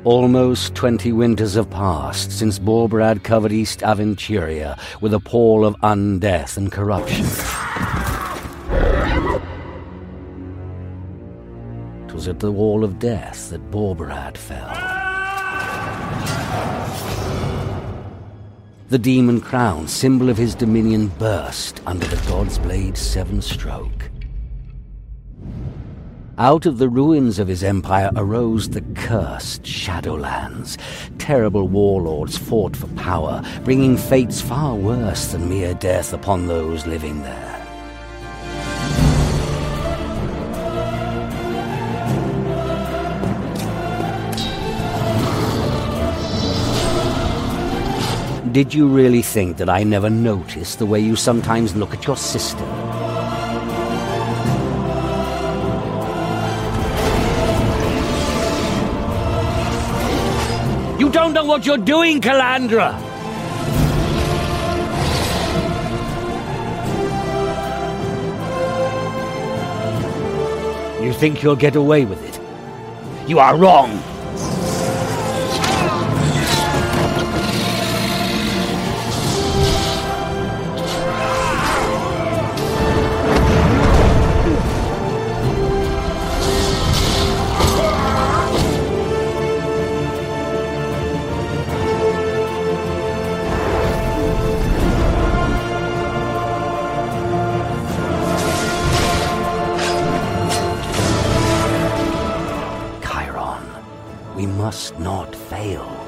Almost 20 winters have passed since Borberad covered East Aventuria with a pall of undeath and corruption. 'Twas at the Wall of Death that Borberad fell. The demon crown, symbol of his dominion, burst under the God's Blade's 7th stroke. Out of the ruins of his empire arose the cursed Shadowlands. Terrible warlords fought for power, bringing fates far worse than mere death upon those living there. Did you really think that I never noticed the way you sometimes look at your sister? You don't know what you're doing, Calandra! You think you'll get away with it? You are wrong! We must not fail.